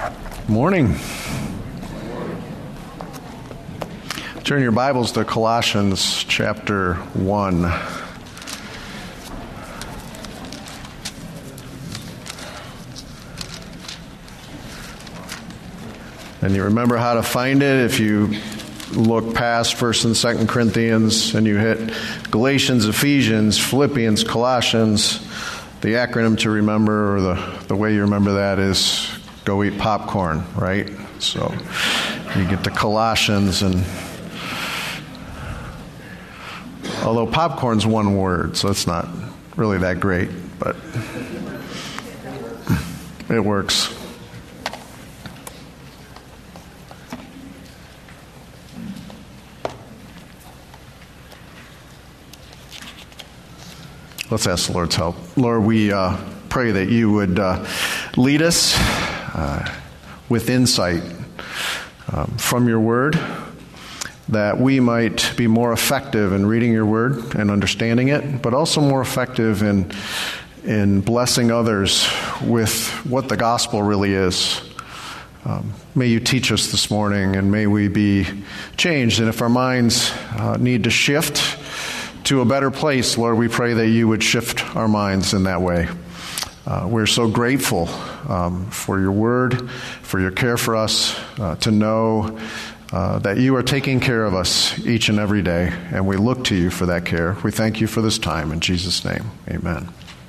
Morning. Turn your Bibles to Colossians chapter 1. And you remember how to find it if you look past 1st and 2nd Corinthians and you hit Galatians, Ephesians, Philippians, Colossians. The acronym to remember, or the way you remember that is go eat popcorn, right? So you get to Colossians, and although popcorn's one word, so it's not really that great, but it works. Let's ask the Lord's help. Lord, we pray that you would lead us with insight from your word, that we might be more effective in reading your word and understanding it, but also more effective in blessing others with what the gospel really is. May you teach us this morning, and may we be changed. And if our minds need to shift to a better place, Lord, we pray that you would shift our minds in that way. We're so grateful for your word, for your care for us, to know that you are taking care of us each and every day, and we look to you for that care. We thank you for this time. In Jesus' name, amen.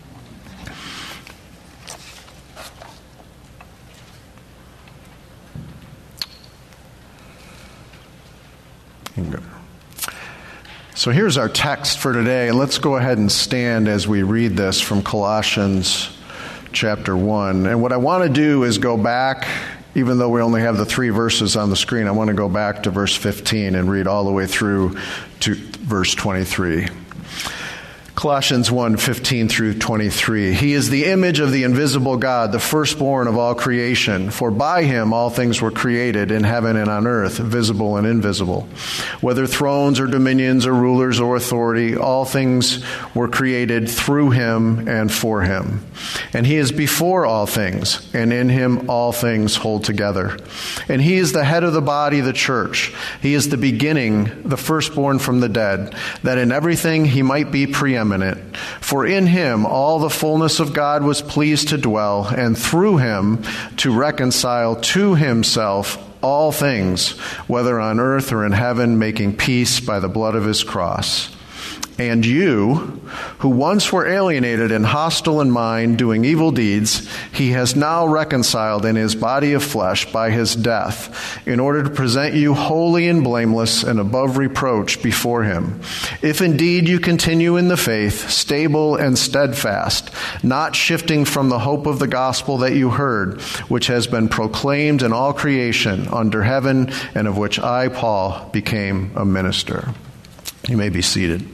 So here's our text for today. Let's go ahead and stand as we read this from Colossians chapter 1. And what I want to do is go back, even though we only have the 3 verses on the screen, I want to go back to verse 15 and read all the way through to verse 23. Colossians 1:15 through 23. He is the image of the invisible God, the firstborn of all creation. For by him all things were created in heaven and on earth, visible and invisible. Whether thrones or dominions or rulers or authority, all things were created through him and for him. And he is before all things, and in him all things hold together. And he is the head of the body, the church. He is the beginning, the firstborn from the dead, that in everything he might be preeminent. For in him all the fullness of God was pleased to dwell, and through him to reconcile to himself all things, whether on earth or in heaven, making peace by the blood of his cross. And you, who once were alienated and hostile in mind, doing evil deeds, he has now reconciled in his body of flesh by his death, in order to present you holy and blameless and above reproach before him. If indeed you continue in the faith, stable and steadfast, not shifting from the hope of the gospel that you heard, which has been proclaimed in all creation under heaven, and of which I, Paul, became a minister. You may be seated.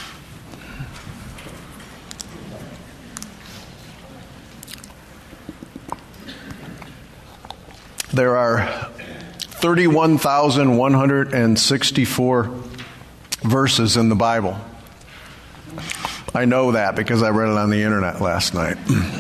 There are 31,164 verses in the Bible. I know that because I read it on the internet last night.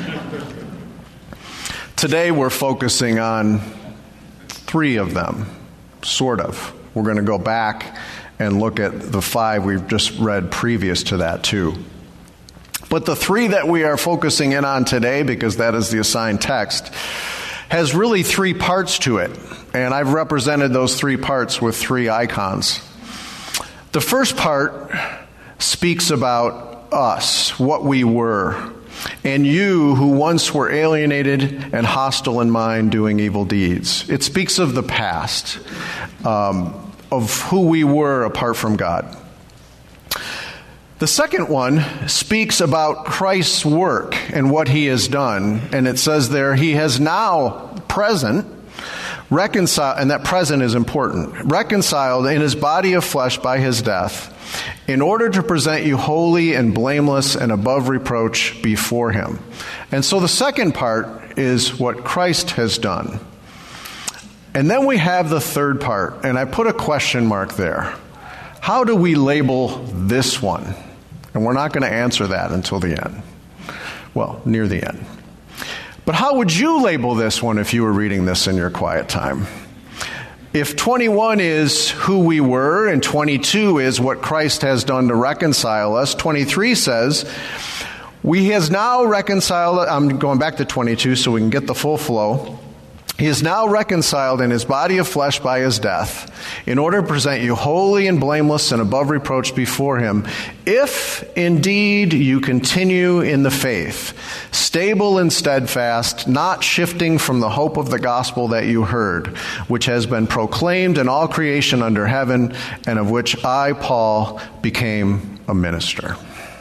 Today we're focusing on 3 of them, sort of. We're going to go back and look at the 5 we've just read previous to that too. But the 3 that we are focusing in on today, because that is the assigned text, has really 3 parts to it. And I've represented those 3 parts with 3 icons. The first part speaks about us, what we were, and you who once were alienated and hostile in mind, doing evil deeds. It speaks of the past, of who we were apart from God. The second one speaks about Christ's work and what he has done. And it says there, he has now present, reconciled, and that present is important, reconciled in his body of flesh by his death, in order to present you holy and blameless and above reproach before him. And so the second part is what Christ has done. And then we have the third part, and I put a question mark there. How do we label this one? And we're not going to answer that until the end. Well, near the end. But how would you label this one if you were reading this in your quiet time? If 21 is who we were and 22 is what Christ has done to reconcile us, 23 says, He has now reconciled, I'm going back to 22 so we can get the full flow. He is now reconciled in his body of flesh by his death, in order to present you holy and blameless and above reproach before him, if indeed you continue in the faith, stable and steadfast, not shifting from the hope of the gospel that you heard, which has been proclaimed in all creation under heaven, and of which I, Paul, became a minister.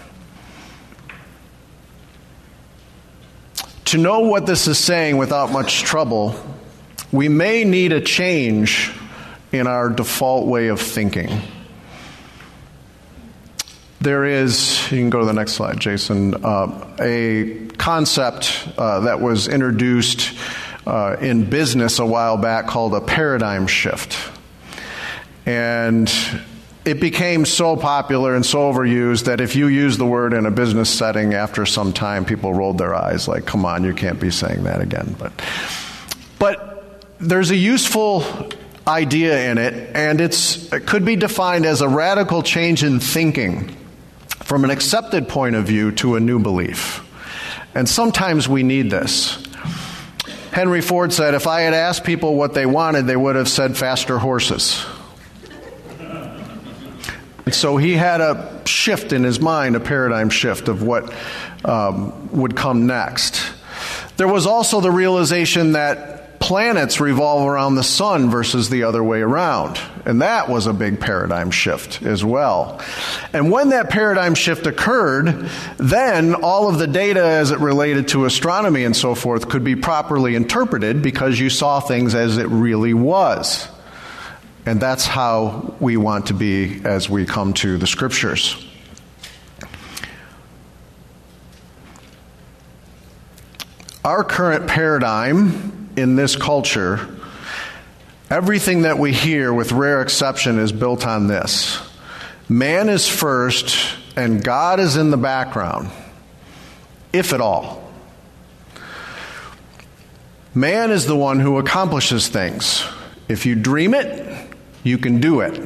To know what this is saying without much trouble, we may need a change in our default way of thinking. There is, you can go to the next slide, Jason, a concept that was introduced in business a while back called a paradigm shift. And it became so popular and so overused that if you use the word in a business setting, after some time, people rolled their eyes like, come on, you can't be saying that again. But there's a useful idea in it, and it could be defined as a radical change in thinking from an accepted point of view to a new belief. And sometimes we need this. Henry Ford said, if I had asked people what they wanted, they would have said faster horses. And so he had a shift in his mind, a paradigm shift of what would come next. There was also the realization that planets revolve around the sun versus the other way around. And that was a big paradigm shift as well. And when that paradigm shift occurred, then all of the data as it related to astronomy and so forth could be properly interpreted because you saw things as it really was. And that's how we want to be as we come to the Scriptures. Our current paradigm in this culture, everything that we hear, with rare exception, is built on this. Man is first, and God is in the background, if at all. Man is the one who accomplishes things. If you dream it, you can do it.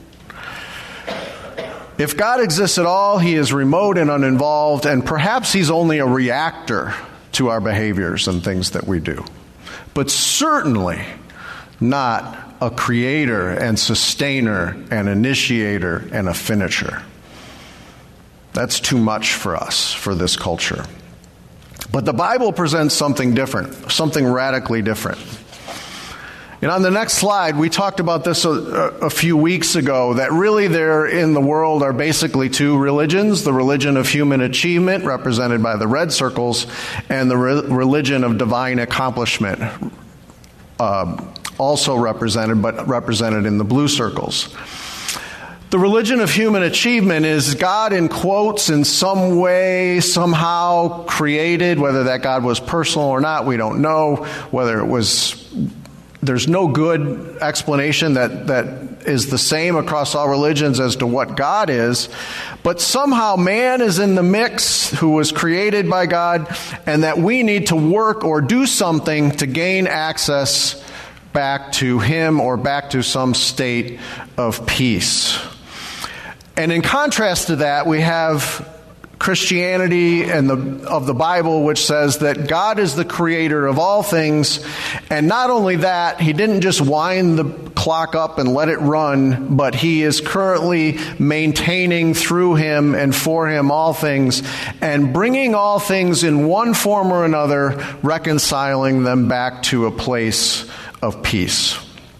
If God exists at all, he is remote and uninvolved, and perhaps he's only a reactor to our behaviors and things that we do. But certainly not a creator and sustainer and initiator and a finisher. That's too much for us, for this culture. But the Bible presents something different, something radically different. And on the next slide, we talked about this a few weeks ago, that really there in the world are basically two religions: the religion of human achievement, represented by the red circles, and the religion of divine accomplishment, also represented, but represented in the blue circles. The religion of human achievement is God, in quotes, in some way, somehow created. Whether that God was personal or not, we don't know. Whether it was... There's no good explanation that is the same across all religions as to what God is. But somehow man is in the mix, who was created by God, and that we need to work or do something to gain access back to him or back to some state of peace. And in contrast to that, we have Christianity and of the Bible, which says that God is the creator of all things. And not only that, he didn't just wind the clock up and let it run, but he is currently maintaining through him and for him all things, and bringing all things in one form or another, reconciling them back to a place of peace.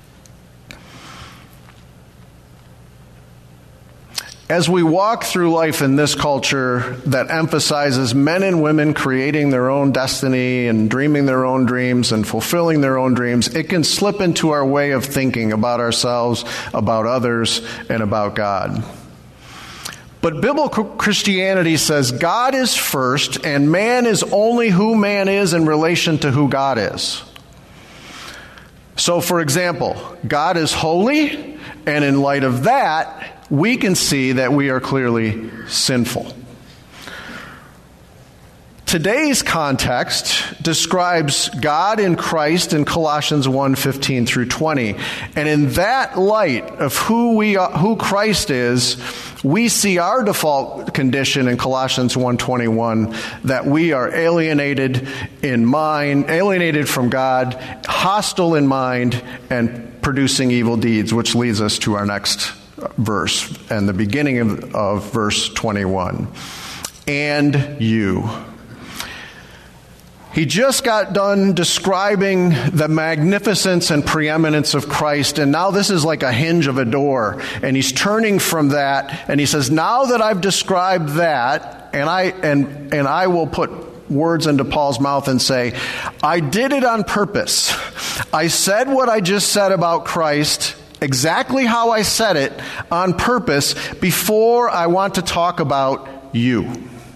As we walk through life in this culture that emphasizes men and women creating their own destiny and dreaming their own dreams and fulfilling their own dreams, it can slip into our way of thinking about ourselves, about others, and about God. But biblical Christianity says God is first, and man is only who man is in relation to who God is. So, for example, God is holy, and in light of that, we can see that we are clearly sinful. Today's context describes God in Christ in Colossians 1:15 through 20. And in that light of who Christ is, we see our default condition in Colossians 1:21, that we are alienated in mind, alienated from God, hostile in mind, and producing evil deeds, which leads us to our next verse and the beginning of verse 21. And you. He just got done describing the magnificence and preeminence of Christ, and now this is like a hinge of a door, and he's turning from that, and he says, now that I've described that, and I will put words into Paul's mouth and say, I did it on purpose. I said what I just said about Christ, exactly how I said it, on purpose, before I want to talk about you.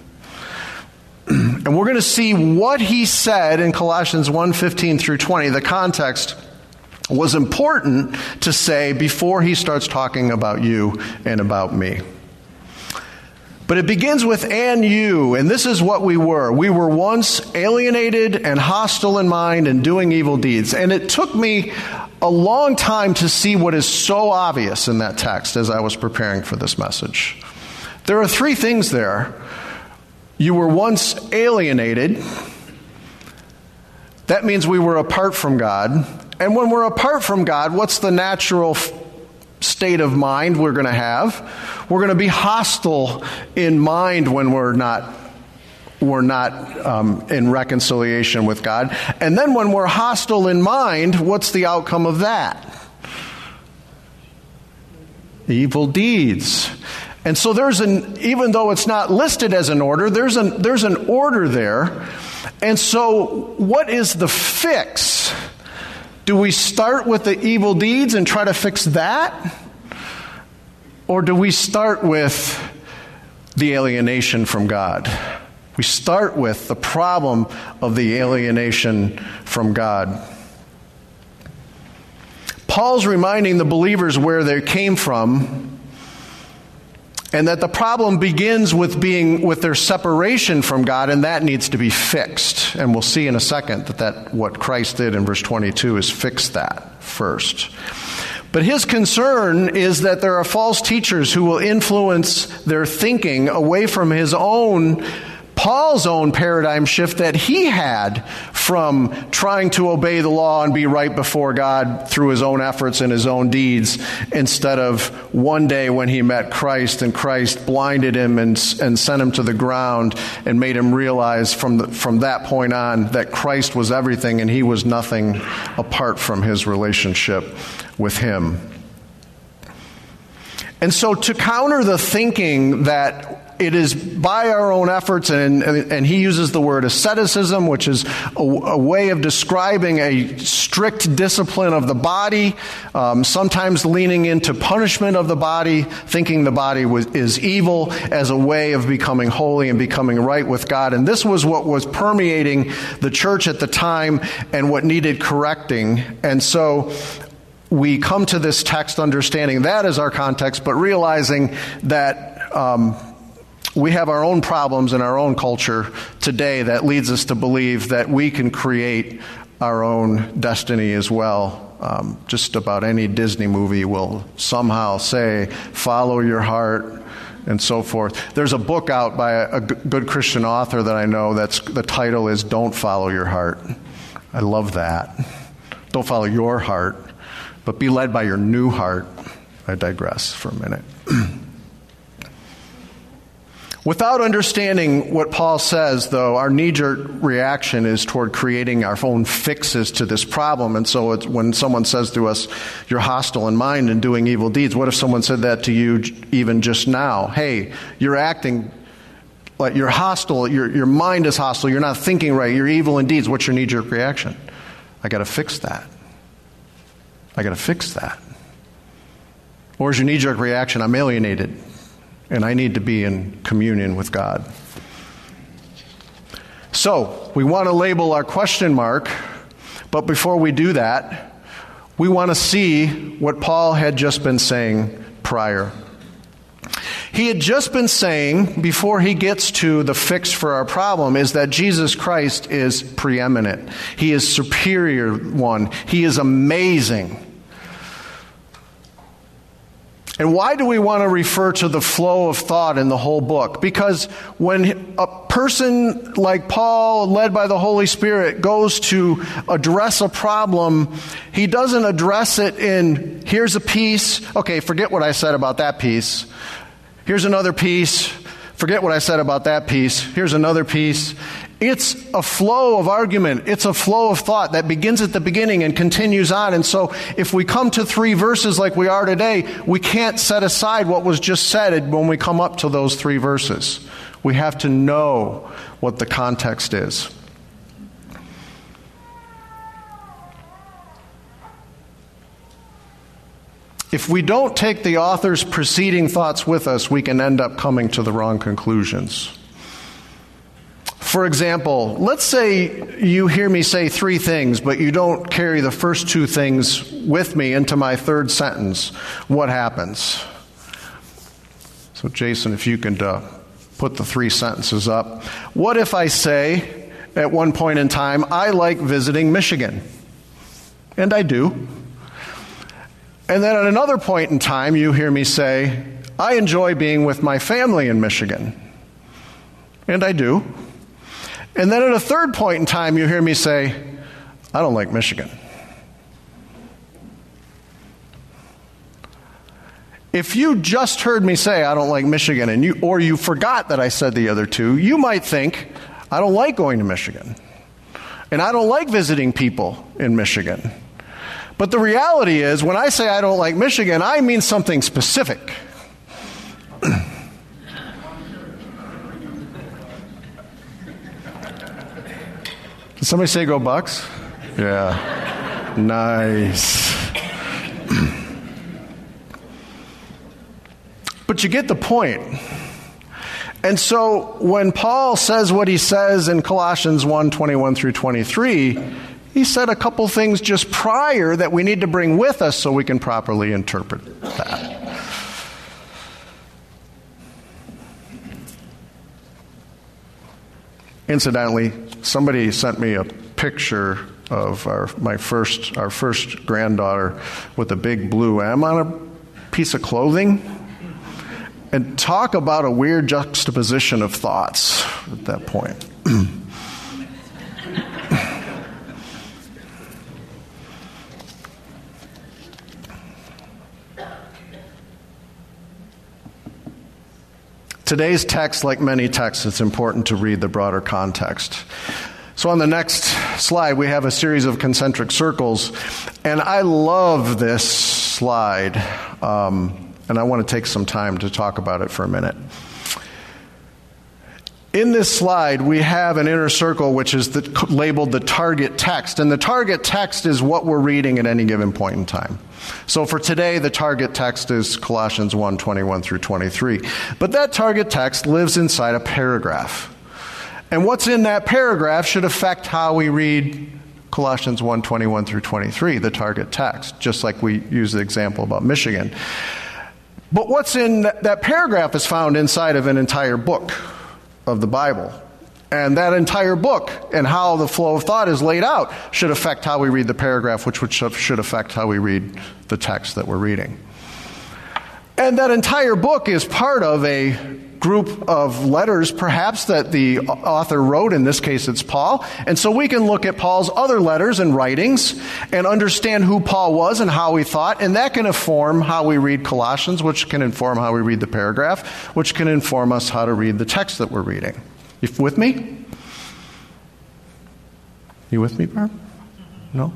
And we're going to see what he said in Colossians 1:15 through 20. The context was important to say before he starts talking about you and about me. But it begins with and you, and this is what we were. We were once alienated and hostile in mind and doing evil deeds. And it took me a long time to see what is so obvious in that text as I was preparing for this message. There are three things there. You were once alienated. That means we were apart from God. And when we're apart from God, what's the natural state of mind we're going to have? We're going to be hostile in mind when we're not in reconciliation with God. And then when we're hostile in mind, what's the outcome of that? Evil deeds. And so even though it's not listed as an order, there's an order there. And so what is the fix? Do we start with the evil deeds and try to fix that? Or do we start with the alienation from God? We start with the problem of the alienation from God. Paul's reminding the believers where they came from, and that the problem begins with their separation from God, and that needs to be fixed. And we'll see in a second that what Christ did in verse 22 is fix that first. But his concern is that there are false teachers who will influence their thinking away from Paul's own paradigm shift that he had from trying to obey the law and be right before God through his own efforts and his own deeds, instead of one day when he met Christ and Christ blinded him and sent him to the ground and made him realize from that point on that Christ was everything and he was nothing apart from his relationship with him. And so to counter the thinking that it is by our own efforts, and he uses the word asceticism, which is a way of describing a strict discipline of the body, sometimes leaning into punishment of the body, thinking the body is evil as a way of becoming holy and becoming right with God. And this was what was permeating the church at the time and what needed correcting. And so we come to this text understanding that as our context, but realizing that we have our own problems in our own culture today that leads us to believe that we can create our own destiny as well. Just about any Disney movie will somehow say, follow your heart, and so forth. There's a book out by a good Christian author that I know the title is Don't Follow Your Heart. I love that. Don't follow your heart, but be led by your new heart. I digress for a minute. Without understanding what Paul says, though, our knee-jerk reaction is toward creating our own fixes to this problem. And so when someone says to us, you're hostile in mind and doing evil deeds, what if someone said that to you even just now? Hey, you're acting like you're hostile, your mind is hostile, you're not thinking right, you're evil in deeds. What's your knee-jerk reaction? I got to fix that. I got to fix that. Or is your knee-jerk reaction, I'm alienated, and I need to be in communion with God? So, we want to label our question mark, but before we do that, we want to see what Paul had just been saying prior. He had just been saying, before he gets to the fix for our problem, is that Jesus Christ is preeminent. He is superior one. He is amazing. And why do we want to refer to the flow of thought in the whole book? Because when a person like Paul, led by the Holy Spirit, goes to address a problem, he doesn't address it in, here's a piece, okay, forget what I said about that piece. Here's another piece, forget what I said about that piece. Here's another piece. It's a flow of argument. It's a flow of thought that begins at the beginning and continues on. And so if we come to 3 verses like we are today, we can't set aside what was just said when we come up to those 3 verses. We have to know what the context is. If we don't take the author's preceding thoughts with us, we can end up coming to the wrong conclusions. For example, let's say you hear me say 3 things, but you don't carry the first 2 things with me into my 3rd sentence. What happens? So, Jason, if you can put the 3 sentences up. What if I say, at one point in time, I like visiting Michigan? And I do. And then at another point in time, you hear me say, I enjoy being with my family in Michigan. And I do. And then at a third point in time, you hear me say, I don't like Michigan. If you just heard me say, I don't like Michigan, or you forgot that I said the other 2, you might think, I don't like going to Michigan. And I don't like visiting people in Michigan. But the reality is, when I say I don't like Michigan, I mean something specific. Did somebody say go Bucks? Yeah. Nice. But you get the point. And so when Paul says what he says in Colossians 1:21 through 23, he said a couple things just prior that we need to bring with us so we can properly interpret that. Incidentally, somebody sent me a picture of our first granddaughter with a big blue M on a piece of clothing. And talk about a weird juxtaposition of thoughts at that point. Today's text, like many texts, it's important to read the broader context. So on the next slide, we have a series of concentric circles. And I love this slide. And I want to take some time to talk about it for a minute. In this slide, we have an inner circle which is labeled the target text. And the target text is what we're reading at any given point in time. So for today, the target text is Colossians 1:21 through 23. But that target text lives inside a paragraph. And what's in that paragraph should affect how we read Colossians 1:21 through 23, the target text, just like we use the example about Michigan. But what's in that paragraph is found inside of an entire book of the Bible. And that entire book and how the flow of thought is laid out should affect how we read the paragraph, which should affect how we read the text that we're reading. And that entire book is part of a group of letters, perhaps, that the author wrote. In this case, it's Paul. And so we can look at Paul's other letters and writings and understand who Paul was and how he thought. And that can inform how we read Colossians, which can inform how we read the paragraph, which can inform us how to read the text that we're reading. You with me? You with me, Barb? No?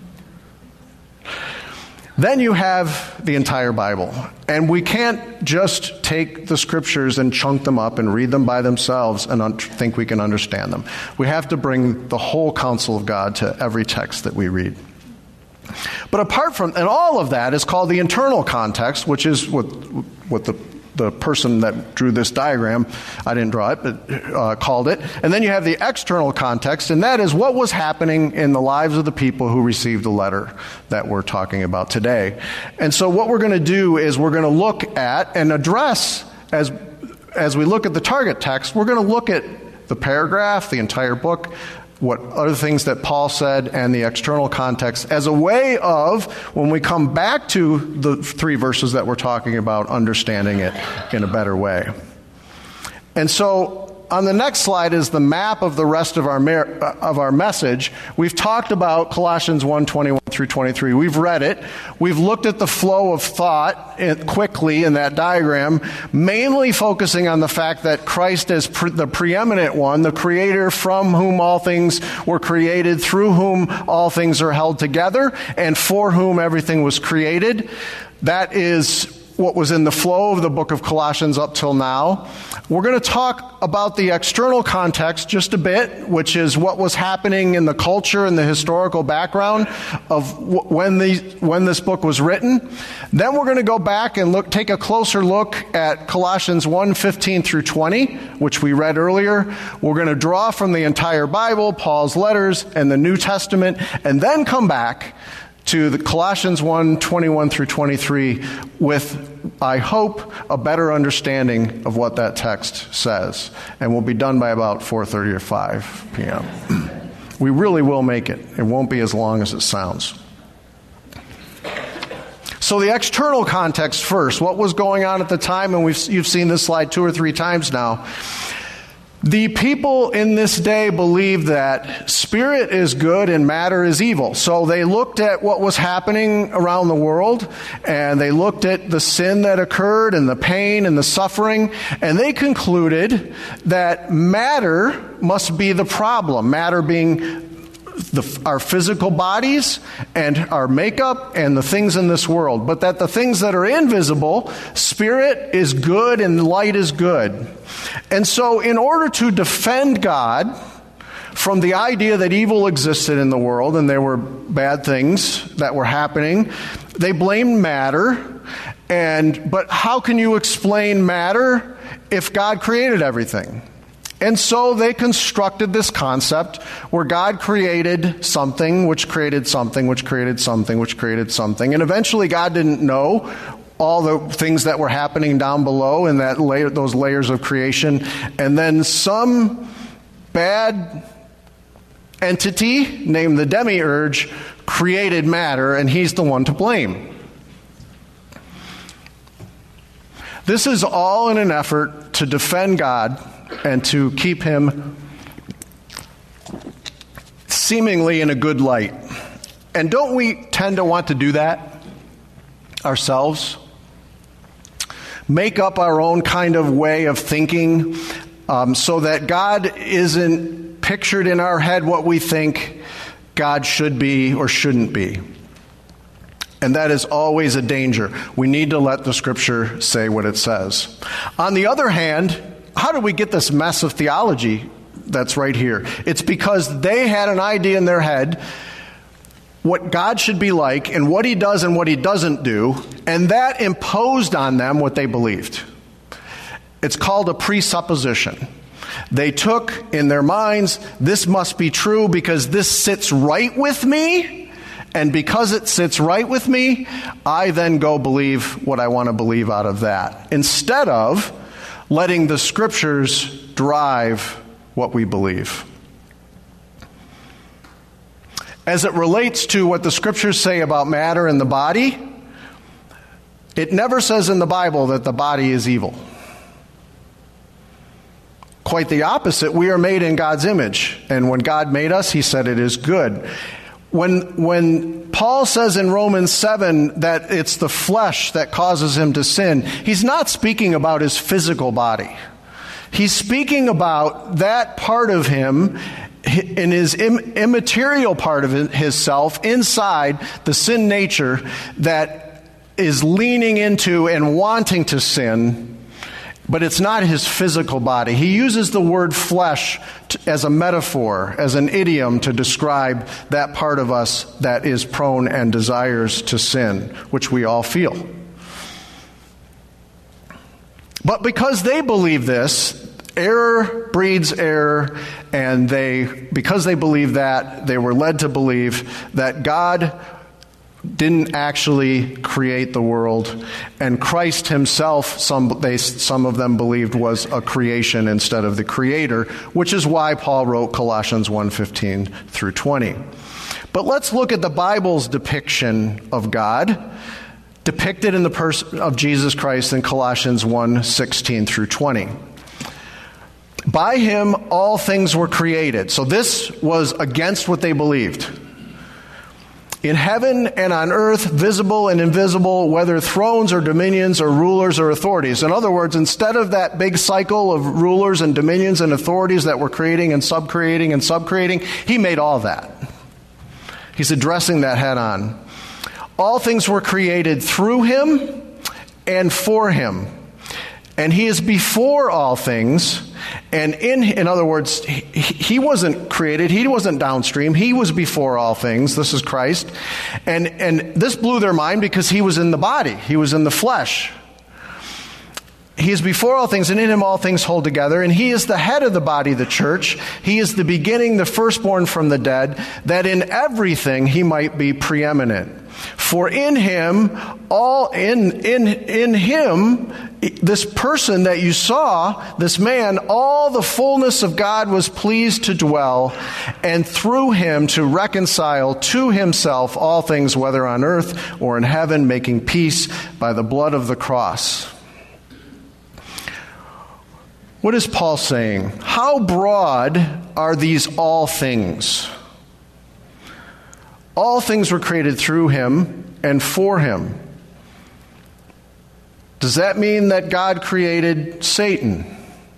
Then you have the entire Bible. And we can't just take the scriptures and chunk them up and read them by themselves and think we can understand them. We have to bring the whole counsel of God to every text that we read. But apart from, and all of that is called the internal context, which is what the person that drew this diagram, I didn't draw it, but called it. And then you have the external context, and that is what was happening in the lives of the people who received the letter that we're talking about today. And so what we're going to do is we're going to look at and address as we look at the target text, we're going to look at the paragraph, the entire book, what other things that Paul said, and the external context as a way of, when we come back to the 3 verses that we're talking about, understanding it in a better way. And so on the next slide is the map of the rest of our message. We've talked about Colossians 1:21 through 23. We've read it. We've looked at the flow of thought quickly in that diagram, mainly focusing on the fact that Christ is the preeminent one, the creator from whom all things were created, through whom all things are held together, and for whom everything was created. That is what was in the flow of the book of Colossians up till now. We're going to talk about the external context just a bit, which is what was happening in the culture and the historical background of when this book was written. Then we're going to go back and take a closer look at Colossians 1:15 through 20, which we read earlier. We're going to draw from the entire Bible, Paul's letters, and the New Testament, and then come back to the Colossians 1:21 through 23 with, I hope, a better understanding of what that text says. And we'll be done by about 4:30 or 5 p.m. We really will make it. It won't be as long as it sounds. So the external context first. What was going on at the time? And you've seen this slide 2 or 3 times now. The people in this day believed that spirit is good and matter is evil. So they looked at what was happening around the world, and they looked at the sin that occurred and the pain and the suffering, and they concluded that matter must be the problem. Matter being our physical bodies and our makeup and the things in this world. But that the things that are invisible, spirit is good and light is good. And so in order to defend God from the idea that evil existed in the world and there were bad things that were happening, they blamed matter. But how can you explain matter if God created everything? And so they constructed this concept where God created something, which created something, which created something, which created something. And eventually God didn't know all the things that were happening down below in that those layers of creation. And then some bad entity named the demiurge created matter, and he's the one to blame. This is all in an effort to defend God and to keep him seemingly in a good light. And don't we tend to want to do that ourselves? Make up our own kind of way of thinking so that God isn't pictured in our head what we think God should be or shouldn't be. And that is always a danger. We need to let the Scripture say what it says. On the other hand, how do we get this mess of theology that's right here? It's because they had an idea in their head what God should be like and what he does and what he doesn't do, and that imposed on them what they believed. It's called a presupposition. They took in their minds, this must be true because this sits right with me, and because it sits right with me, I then go believe what I want to believe out of that, instead of letting the Scriptures drive what we believe. As it relates to what the Scriptures say about matter and the body, it never says in the Bible that the body is evil. Quite the opposite. We are made in God's image, and when God made us, he said it is good. When Paul says in Romans 7 that it's the flesh that causes him to sin, he's not speaking about his physical body. He's speaking about that part of him in his immaterial part of his self inside the sin nature that is leaning into and wanting to sin, but it's not his physical body. He uses the word flesh as a metaphor, as an idiom to describe that part of us that is prone and desires to sin, which we all feel. But because they believe this, error breeds error, and because they believe that, they were led to believe that God didn't actually create the world, and Christ himself, some of them believed, was a creation instead of the creator, which is why Paul wrote Colossians 1:15 through 20. But let's look at the Bible's depiction of God, depicted in the person of Jesus Christ in Colossians 1:16 through 20. By him all things were created. So this was against what they believed. In heaven and on earth, visible and invisible, whether thrones or dominions or rulers or authorities. In other words, instead of that big cycle of rulers and dominions and authorities that were creating and subcreating, he made all that. He's addressing that head on. All things were created through him and for him. And he is before all things. And in other words, he wasn't created. He wasn't downstream. He was before all things. This is Christ. And this blew their mind because he was in the body. He was in the flesh. He is before all things, and in him all things hold together. And he is the head of the body, the church. He is the beginning, the firstborn from the dead, that in everything he might be preeminent. For in him, in him, this person that you saw, this man, all the fullness of God was pleased to dwell, and through him to reconcile to himself all things, whether on earth or in heaven, making peace by the blood of the cross. What is Paul saying? How broad are these all things? All things were created through him and for him. Does that mean that God created Satan?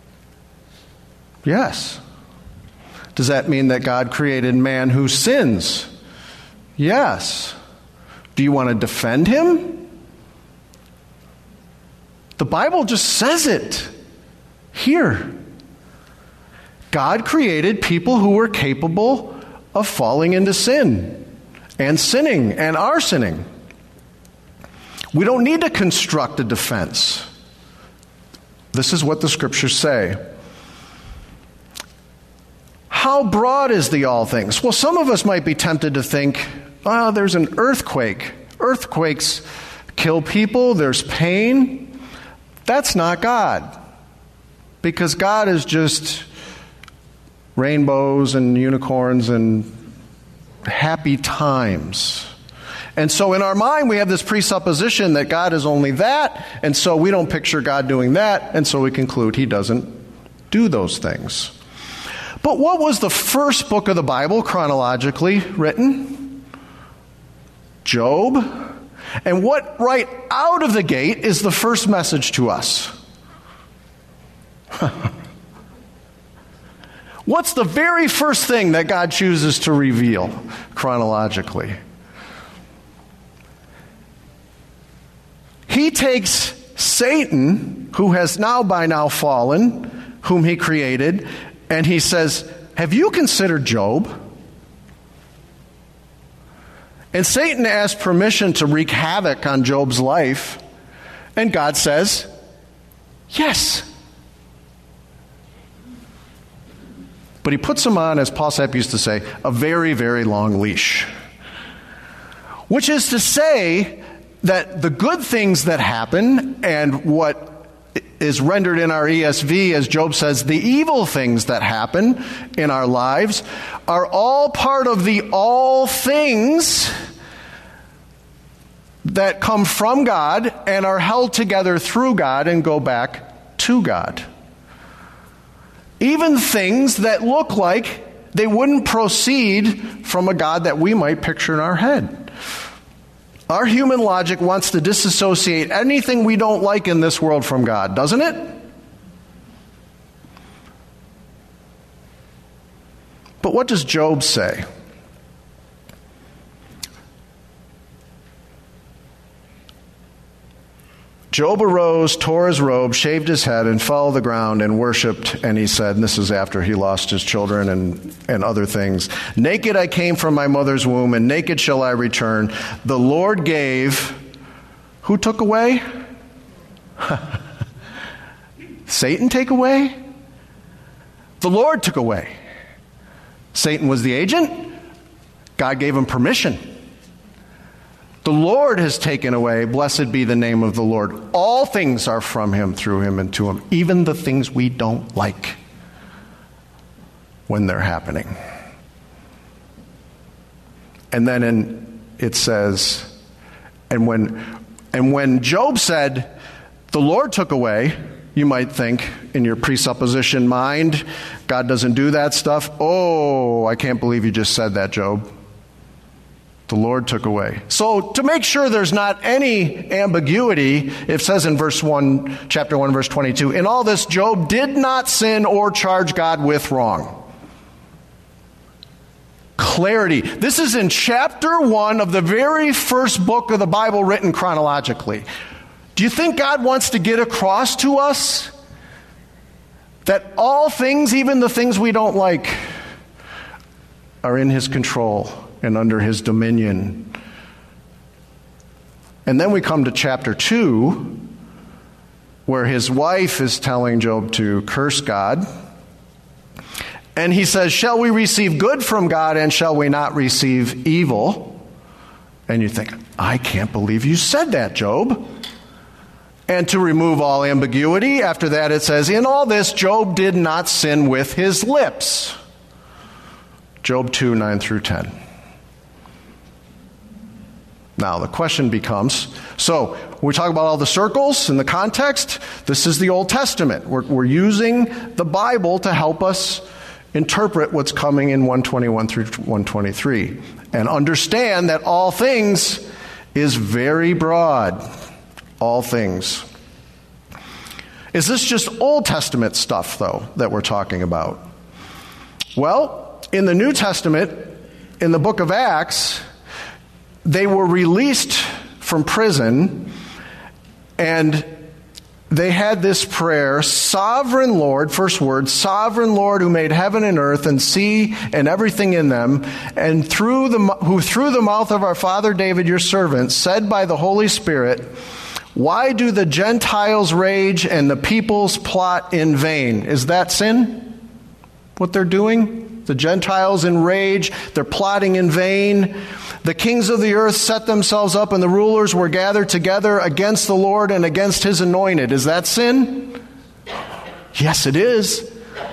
Yes. Does that mean that God created man who sins? Yes. Do you want to defend him? The Bible just says it here. God created people who were capable of falling into sin and sinning and are sinning. We don't need to construct a defense. This is what the scriptures say. How broad is the all things? Well, some of us might be tempted to think, oh, there's an earthquake. Earthquakes kill people. There's pain. That's not God. Because God is just rainbows and unicorns and happy times. And so in our mind, we have this presupposition that God is only that, and so we don't picture God doing that, and so we conclude he doesn't do those things. But what was the first book of the Bible chronologically written? Job. And what right out of the gate is the first message to us? What's the very first thing that God chooses to reveal chronologically? He takes Satan, who has by now fallen, whom he created, and he says, have you considered Job? And Satan asks permission to wreak havoc on Job's life, and God says, yes. But he puts him on, as Paul Sapp used to say, a very, very long leash. Which is to say that the good things that happen and what is rendered in our ESV, as Job says, the evil things that happen in our lives are all part of the all things that come from God and are held together through God and go back to God. Even things that look like they wouldn't proceed from a God that we might picture in our head. Our human logic wants to disassociate anything we don't like in this world from God, doesn't it? But what does Job say? Job arose, tore his robe, shaved his head, and fell to the ground and worshipped. And he said, and this is after he lost his children and other things, naked I came from my mother's womb, and naked shall I return. The Lord gave. Who took away? Satan take away? The Lord took away. Satan was the agent. God gave him permission. The Lord has taken away. Blessed be the name of the Lord. All things are from him, through him, and to him. Even the things we don't like when they're happening. And then it says, and when Job said, the Lord took away, you might think in your presupposition mind, God doesn't do that stuff. Oh, I can't believe you just said that, Job. The Lord took away. So to make sure there's not any ambiguity, it says in chapter 1, verse 22, in all this Job did not sin or charge God with wrong. Clarity. This is in chapter 1 of the very first book of the Bible written chronologically. Do you think God wants to get across to us that all things, even the things we don't like, are in his control and under his dominion? And then we come to chapter 2, where his wife is telling Job to curse God. And he says, shall we receive good from God and shall we not receive evil? And you think, I can't believe you said that, Job. And to remove all ambiguity, after that it says, in all this Job did not sin with his lips. Job 2, 9 through 10. Now the question becomes, so when we talk about all the circles in the context, this is the Old Testament. We're using the Bible to help us interpret what's coming in 121 through 123. And understand that all things is very broad. All things. Is this just Old Testament stuff, though, that we're talking about? Well, in the New Testament, in the book of Acts, they were released from prison, and they had this prayer, Sovereign Lord, first word, Sovereign Lord who made heaven and earth and sea and everything in them, and who through the mouth of our father David, your servant, said by the Holy Spirit, why do the Gentiles rage and the peoples plot in vain? Is that sin? What they're doing? The Gentiles in rage, they're plotting in vain. The kings of the earth set themselves up and the rulers were gathered together against the Lord and against his anointed. Is that sin? Yes, it is.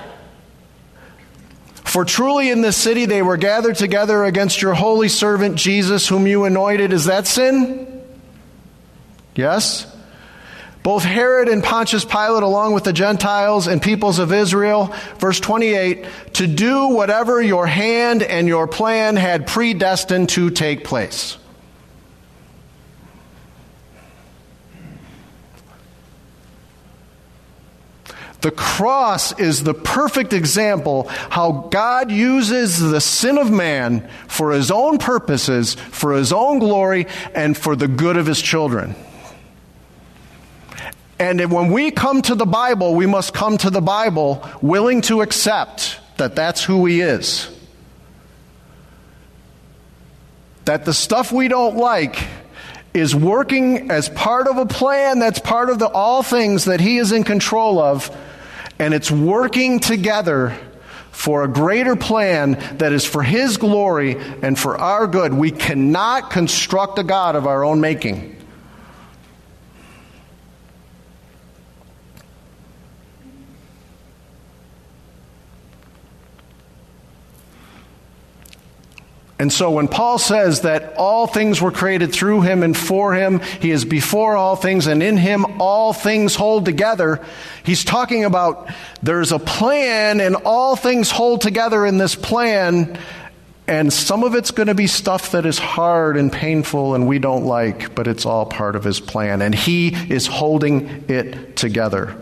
For truly in this city they were gathered together against your holy servant Jesus, whom you anointed. Is that sin? Yes. Both Herod and Pontius Pilate, along with the Gentiles and peoples of Israel, verse 28, to do whatever your hand and your plan had predestined to take place. The cross is the perfect example how God uses the sin of man for his own purposes, for his own glory, and for the good of his children. And when we come to the Bible, we must come to the Bible willing to accept that that's who he is. That the stuff we don't like is working as part of a plan that's part of all things that he is in control of, and it's working together for a greater plan that is for his glory and for our good. We cannot construct a God of our own making. And so when Paul says that all things were created through him and for him, he is before all things, and in him all things hold together, he's talking about there's a plan and all things hold together in this plan, and some of it's going to be stuff that is hard and painful and we don't like, but it's all part of his plan, and he is holding it together.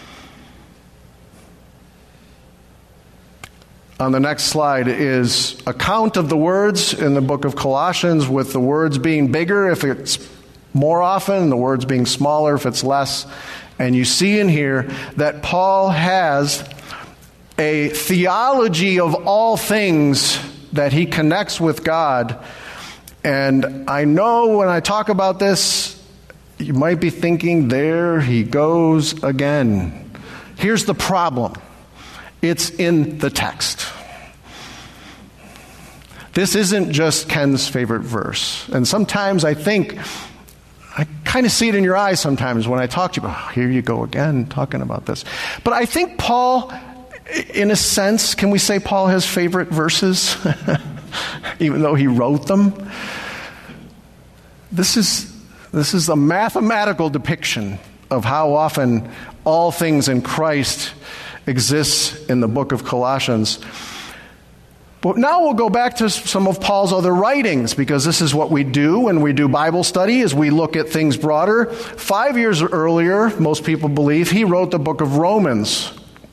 On the next slide is a count of the words in the book of Colossians, with the words being bigger if it's more often, the words being smaller if it's less. And you see in here that Paul has a theology of all things that he connects with God. And I know when I talk about this, you might be thinking, there he goes again. Here's the problem. It's in the text. This isn't just Ken's favorite verse. And sometimes I think, I kind of see it in your eyes sometimes when I talk to you, oh, here you go again talking about this. But I think Paul, in a sense, can we say Paul has favorite verses? Even though he wrote them? This is a mathematical depiction of how often all things in Christ exists in the book of Colossians. But now we'll go back to some of Paul's other writings, because this is what we do when we do Bible study, is we look at things broader. 5 years earlier, most people believe, he wrote the book of Romans.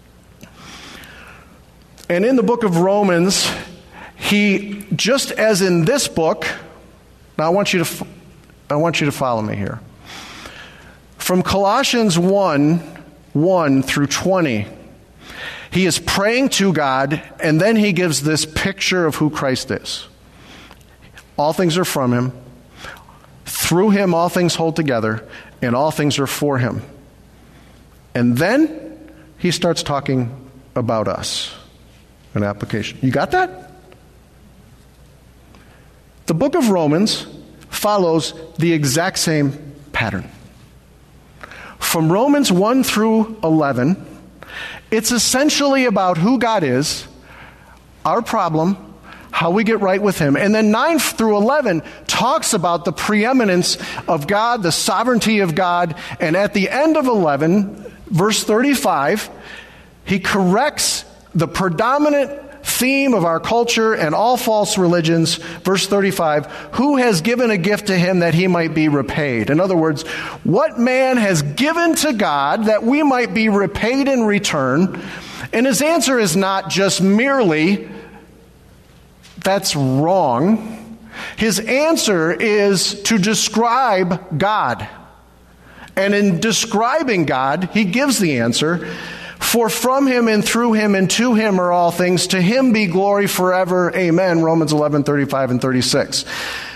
And in the book of Romans, he, just as in this book, now I want you to follow me here. From Colossians 1 through 20, he is praying to God, and then he gives this picture of who Christ is. All things are from him. Through him, all things hold together, and all things are for him. And then he starts talking about us. An application. You got that? The book of Romans follows the exact same pattern. From Romans 1 through 11, it's essentially about who God is, our problem, how we get right with him. And then 9 through 11 talks about the preeminence of God, the sovereignty of God. And at the end of 11, verse 35, he corrects the predominant theme of our culture and all false religions. Verse 35, who has given a gift to him that he might be repaid? In other words, what man has given to God that we might be repaid in return? And his answer is not just merely, that's wrong. His answer is to describe God. And in describing God, he gives the answer, for from him and through him and to him are all things. To him be glory forever. Amen. Romans 11, 35 and 36.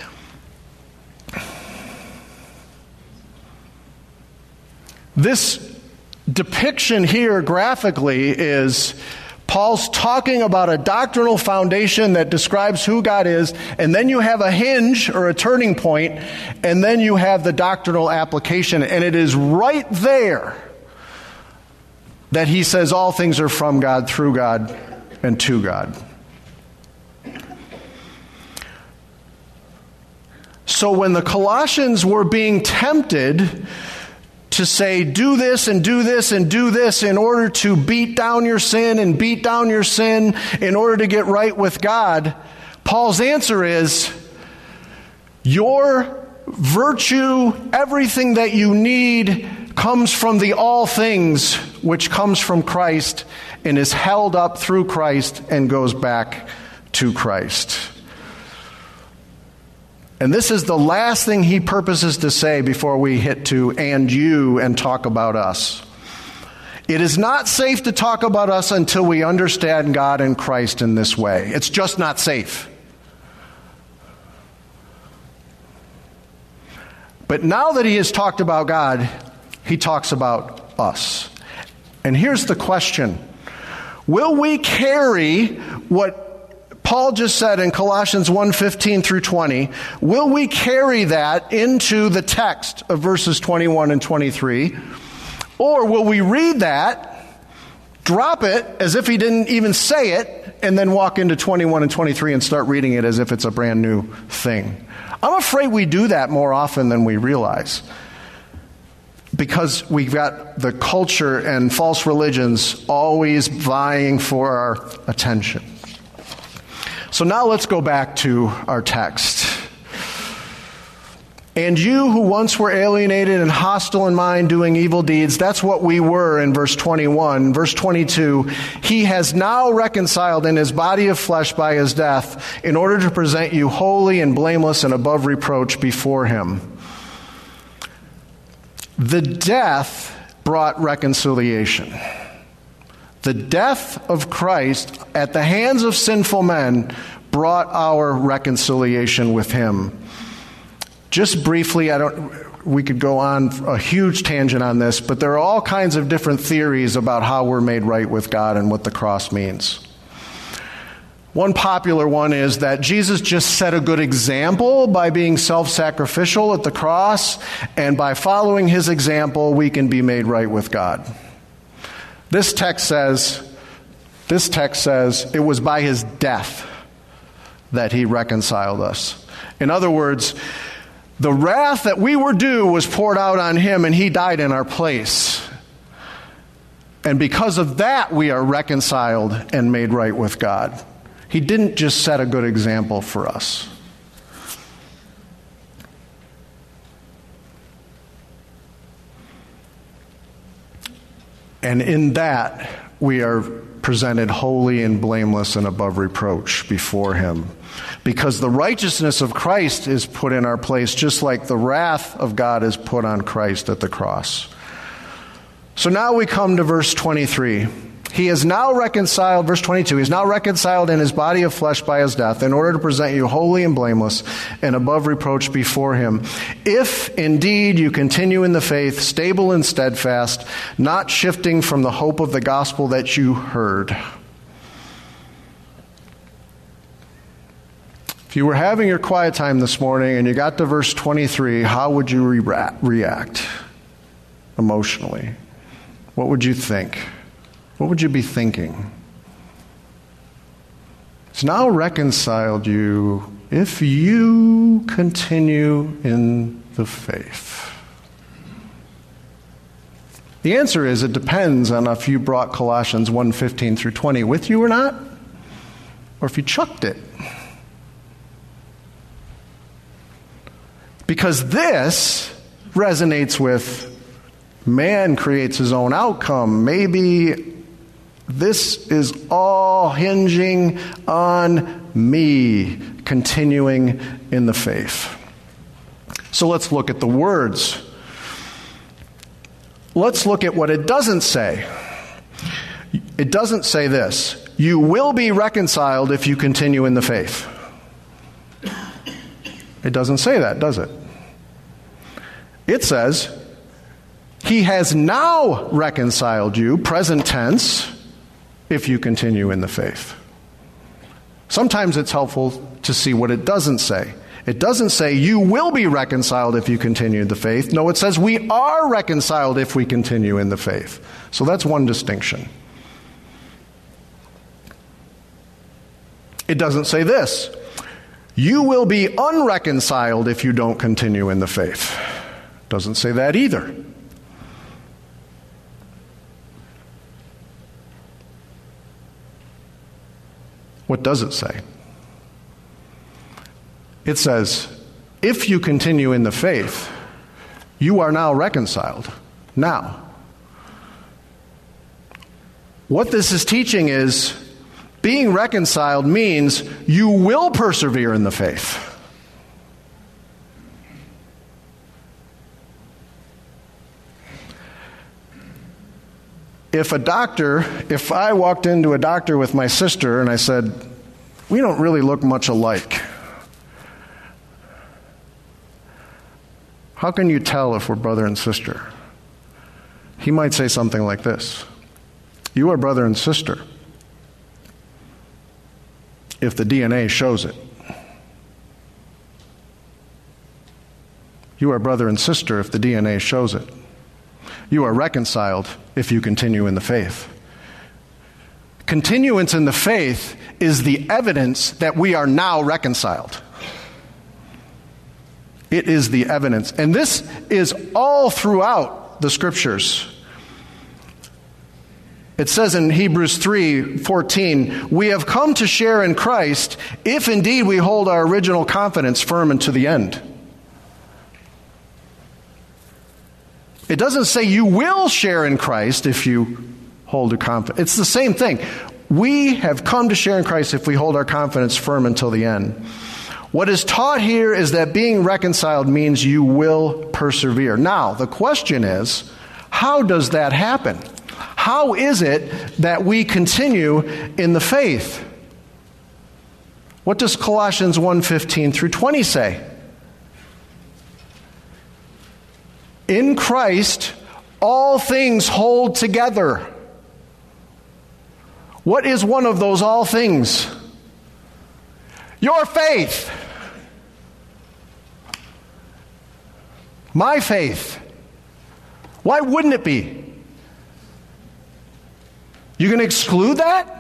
This depiction here graphically is Paul's talking about a doctrinal foundation that describes who God is, and then you have a hinge or a turning point, and then you have the doctrinal application. And it is right there that he says all things are from God, through God, and to God. So when the Colossians were being tempted to say, do this and do this and do this in order to beat down your sin and beat down your sin in order to get right with God, Paul's answer is, your virtue, everything that you need, comes from the all things, which comes from Christ and is held up through Christ and goes back to Christ. And this is the last thing he purposes to say before we hit to and you and talk about us. It is not safe to talk about us until we understand God and Christ in this way. It's just not safe. But now that he has talked about God, he talks about us. And here's the question. Will we carry what Paul just said in Colossians 1:15 through 20, will we carry that into the text of verses 21 and 23? Or will we read that, drop it as if he didn't even say it, and then walk into 21 and 23 and start reading it as if it's a brand new thing? I'm afraid we do that more often than we realize, because we've got the culture and false religions always vying for our attention. So now let's go back to our text. And you who once were alienated and hostile in mind, doing evil deeds, that's what we were in verse 21. Verse 22, he has now reconciled in his body of flesh by his death, in order to present you holy and blameless and above reproach before him. The death brought reconciliation. The death of Christ at the hands of sinful men brought our reconciliation with him. Just briefly, we could go on a huge tangent on this, but there are all kinds of different theories about how we're made right with God and what the cross means. One popular one is that Jesus just set a good example by being self-sacrificial at the cross, and by following his example, we can be made right with God. This text says it was by his death that he reconciled us. In other words, the wrath that we were due was poured out on him, and he died in our place. And because of that, we are reconciled and made right with God. He didn't just set a good example for us. And in that, we are presented holy and blameless and above reproach before him. Because the righteousness of Christ is put in our place, just like the wrath of God is put on Christ at the cross. So now we come to verse 23. He is now reconciled, verse 22, he is now reconciled in his body of flesh by his death in order to present you holy and blameless and above reproach before him. If indeed you continue in the faith, stable and steadfast, not shifting from the hope of the gospel that you heard. If you were having your quiet time this morning and you got to verse 23, how would you react emotionally? What would you think? What would you be thinking? It's now reconciled you if you continue in the faith. The answer is it depends on if you brought Colossians 1:15 through 20 with you or not, or if you chucked it. Because this resonates with man creates his own outcome. Maybe this is all hinging on me continuing in the faith. So let's look at the words. Let's look at what it doesn't say. It doesn't say this: you will be reconciled if you continue in the faith. It doesn't say that, does it? It says, he has now reconciled you, present tense, if you continue in the faith. Sometimes it's helpful to see what it doesn't say. It doesn't say you will be reconciled if you continue in the faith. No, it says we are reconciled if we continue in the faith. So that's one distinction. It doesn't say this: you will be unreconciled if you don't continue in the faith. It doesn't say that either. What does it say? It says, if you continue in the faith, you are now reconciled. Now, what this is teaching is being reconciled means you will persevere in the faith. If I walked into a doctor with my sister and I said, we don't really look much alike, how can you tell if we're brother and sister? He might say something like this: you are brother and sister if the DNA shows it. You are brother and sister if the DNA shows it. You are reconciled if you continue in the faith. Continuance in the faith is the evidence that we are now reconciled. It is the evidence. And this is all throughout the Scriptures. It says in Hebrews 3:14, we have come to share in Christ if indeed we hold our original confidence firm unto the end. It doesn't say you will share in Christ if you hold a confidence. It's the same thing. We have come to share in Christ if we hold our confidence firm until the end. What is taught here is that being reconciled means you will persevere. Now, the question is, how does that happen? How is it that we continue in the faith? What does Colossians 1:15 through 20 say? In Christ, all things hold together. What is one of those all things? Your faith. My faith. Why wouldn't it be? You going to exclude that?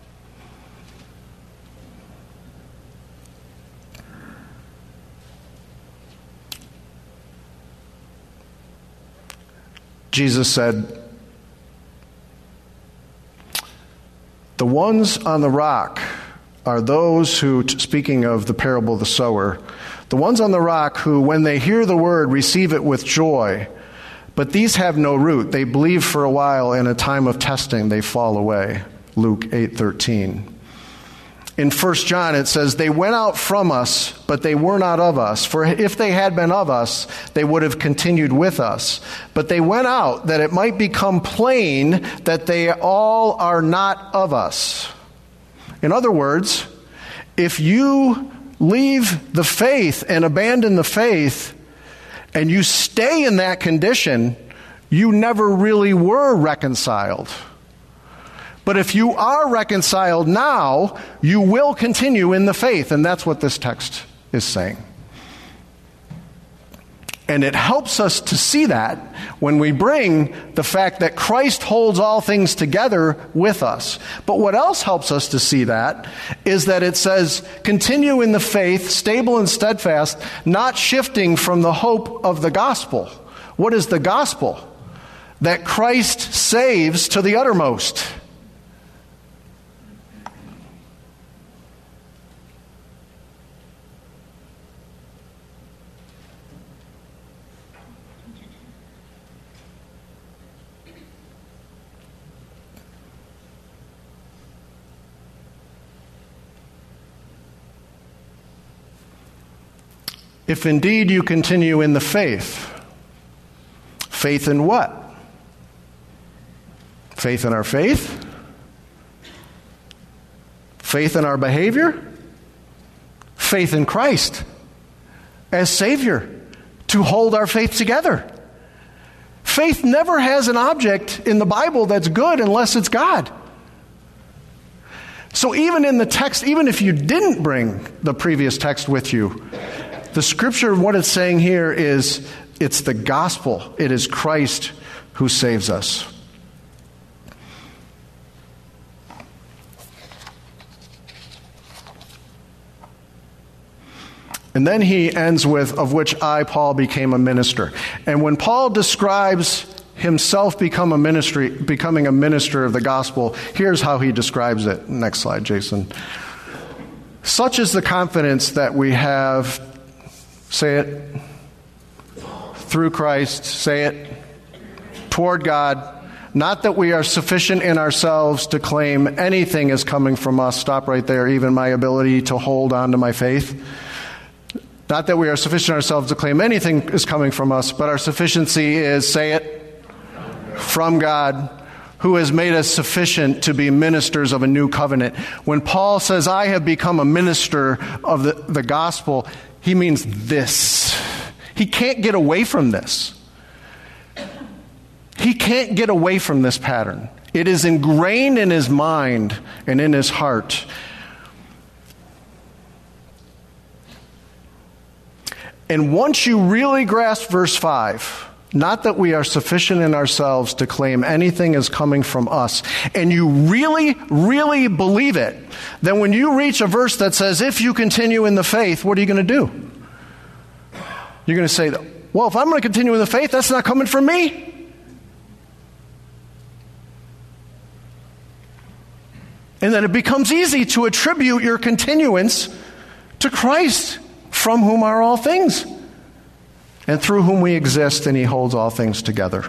Jesus said, the ones on the rock are those who, speaking of the parable of the sower, the ones on the rock who, when they hear the word, receive it with joy. But these have no root. They believe for a while, in a time of testing they fall away. Luke 8:13. In 1 John it says, they went out from us, but they were not of us. For if they had been of us, they would have continued with us. But they went out that it might become plain that they all are not of us. In other words, if you leave the faith and abandon the faith, and you stay in that condition, you never really were reconciled. But if you are reconciled now, you will continue in the faith. And that's what this text is saying. And it helps us to see that when we bring the fact that Christ holds all things together with us. But what else helps us to see that is that it says, continue in the faith, stable and steadfast, not shifting from the hope of the gospel. What is the gospel? That Christ saves to the uttermost. If indeed you continue in the faith, faith in what? Faith in our faith? Faith in our behavior? Faith in Christ as Savior to hold our faith together. Faith never has an object in the Bible that's good unless it's God. So even in the text, even if you didn't bring the previous text with you, the scripture, what it's saying here is, it's the gospel. It is Christ who saves us. And then he ends with, of which I, Paul, became a minister. And when Paul describes himself becoming a minister of the gospel, here's how he describes it. Next slide, Jason. Such is the confidence that we have, say it, through Christ, say it, toward God, not that we are sufficient in ourselves to claim anything is coming from us. Stop right there, even my ability to hold on to my faith. Not that we are sufficient in ourselves to claim anything is coming from us, but our sufficiency is, say it, from God, who has made us sufficient to be ministers of a new covenant. When Paul says, I have become a minister of the gospel, he means this. He can't get away from this. He can't get away from this pattern. It is ingrained in his mind and in his heart. And once you really grasp verse 5, not that we are sufficient in ourselves to claim anything is coming from us, and you really, really believe it, then when you reach a verse that says, if you continue in the faith, what are you going to do? You're going to say, well, if I'm going to continue in the faith, that's not coming from me. And then it becomes easy to attribute your continuance to Christ, from whom are all things, and through whom we exist, and he holds all things together.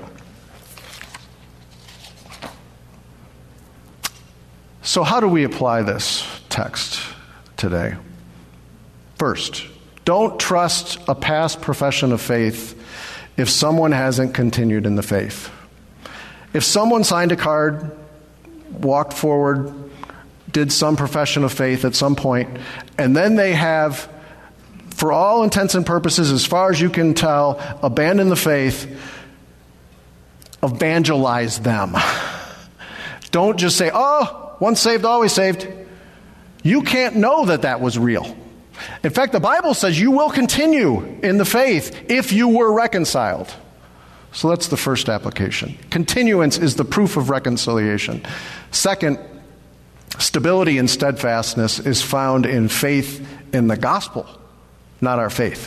So how do we apply this text today? First, don't trust a past profession of faith if someone hasn't continued in the faith. If someone signed a card, walked forward, did some profession of faith at some point, and then they have, for all intents and purposes, as far as you can tell, abandoned the faith, evangelize them. Don't just say, oh, once saved, always saved. You can't know that that was real. In fact, the Bible says you will continue in the faith if you were reconciled. So that's the first application. Continuance is the proof of reconciliation. Second, stability and steadfastness is found in faith in the gospel, not our faith.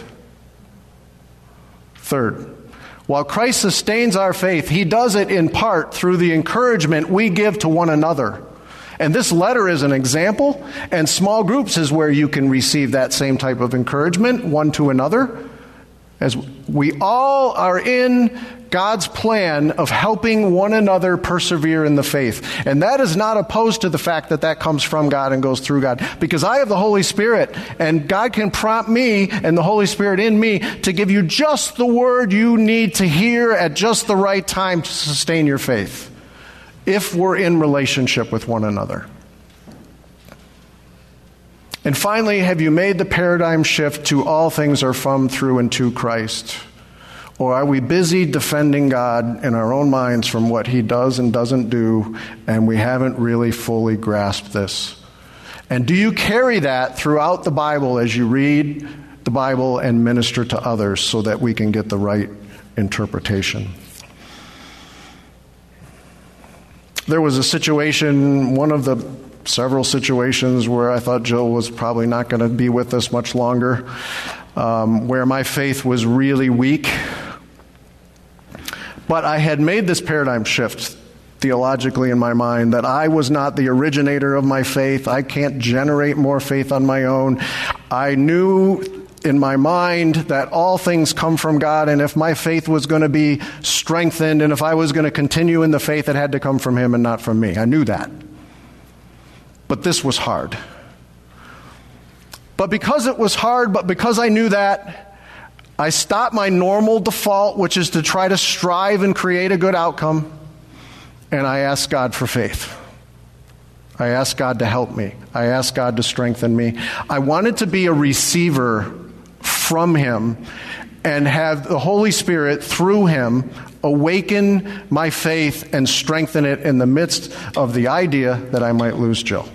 Third, while Christ sustains our faith, he does it in part through the encouragement we give to one another. And this letter is an example, and small groups is where you can receive that same type of encouragement, one to another, as we all are in God's plan of helping one another persevere in the faith. And that is not opposed to the fact that that comes from God and goes through God, because I have the Holy Spirit, and God can prompt me and the Holy Spirit in me to give you just the word you need to hear at just the right time to sustain your faith, if we're in relationship with one another. And finally, have you made the paradigm shift to all things are from, through, and to Christ? Or are we busy defending God in our own minds from what he does and doesn't do, and we haven't really fully grasped this? And do you carry that throughout the Bible as you read the Bible and minister to others so that we can get the right interpretation? There was a situation, one of the several situations where I thought Jill was probably not going to be with us much longer, where my faith was really weak. But I had made this paradigm shift theologically in my mind that I was not the originator of my faith. I can't generate more faith on my own. I knew in my mind that all things come from God, and if my faith was going to be strengthened and if I was going to continue in the faith, it had to come from him and not from me. I knew that. But this was hard. But because it was hard, but because I knew that, I stopped my normal default, which is to try to strive and create a good outcome, and I asked God for faith. I asked God to help me. I asked God to strengthen me. I wanted to be a receiver from him and have the Holy Spirit, through him, awaken my faith and strengthen it in the midst of the idea that I might lose Jill.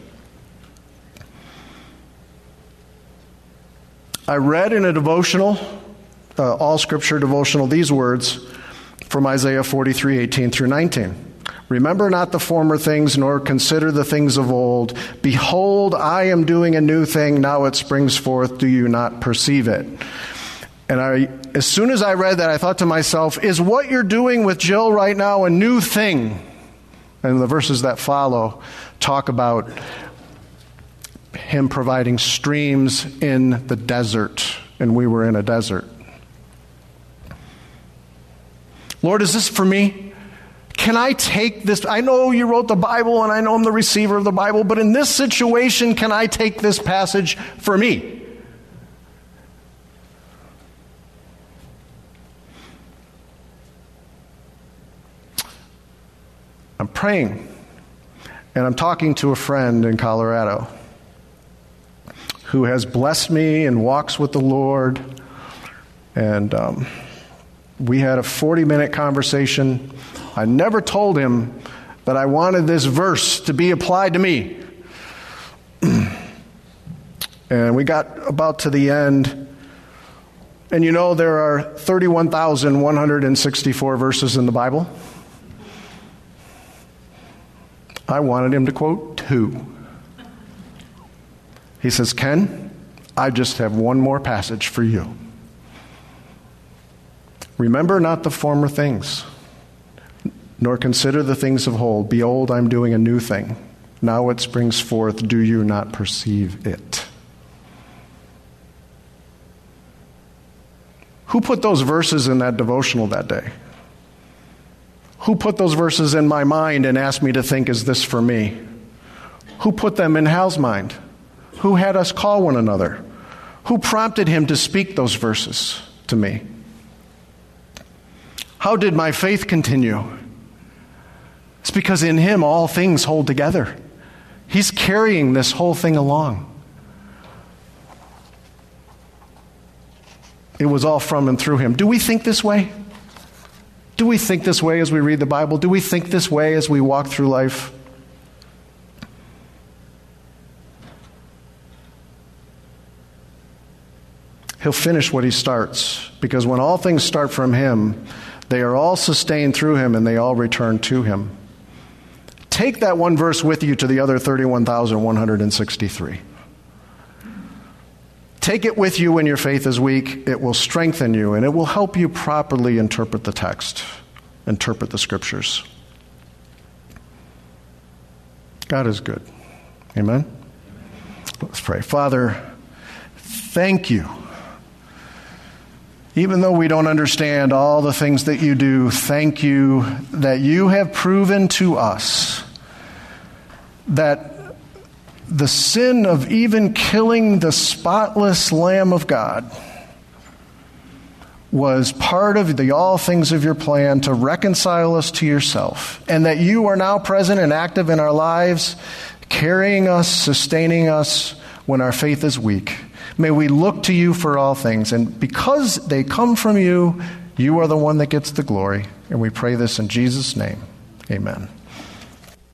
I read in a devotional, all scripture devotional, these words from Isaiah 43:18 through 19. Remember not the former things, nor consider the things of old. Behold, I am doing a new thing. Now it springs forth. Do you not perceive it? And as soon as I read that, I thought to myself, is what you're doing with Jill right now a new thing? And the verses that follow talk about him providing streams in the desert, and we were in a desert. Lord, is this for me? Can I take this? I know you wrote the Bible, and I know I'm the receiver of the Bible, but in this situation, can I take this passage for me? I'm praying, and I'm talking to a friend in Colorado who has blessed me and walks with the Lord. And we had a 40-minute conversation. I never told him that I wanted this verse to be applied to me. And we got about to the end. And you know, there are 31,164 verses in the Bible. I wanted him to quote 2. He says, Ken, I just have one more passage for you. Remember not the former things, nor consider the things of old. Behold, I'm doing a new thing. Now it springs forth. Do you not perceive it? Who put those verses in that devotional that day? Who put those verses in my mind and asked me to think, is this for me? Who put them in Hal's mind? Who had us call one another? Who prompted him to speak those verses to me? How did my faith continue? It's because in him all things hold together. He's carrying this whole thing along. It was all from and through him. Do we think this way? Do we think this way as we read the Bible? Do we think this way as we walk through life? He'll finish what he starts, because when all things start from him, they are all sustained through him and they all return to him. Take that one verse with you to the other 31,163. Take it with you when your faith is weak. It will strengthen you, and it will help you properly interpret the text, interpret the scriptures. God is good. Amen? Let's pray. Father, thank you. Even though we don't understand all the things that you do, thank you that you have proven to us that the sin of even killing the spotless Lamb of God was part of the all things of your plan to reconcile us to yourself, and that you are now present and active in our lives, carrying us, sustaining us when our faith is weak. May we look to you for all things, and because they come from you, you are the one that gets the glory. And we pray this in Jesus' name. Amen.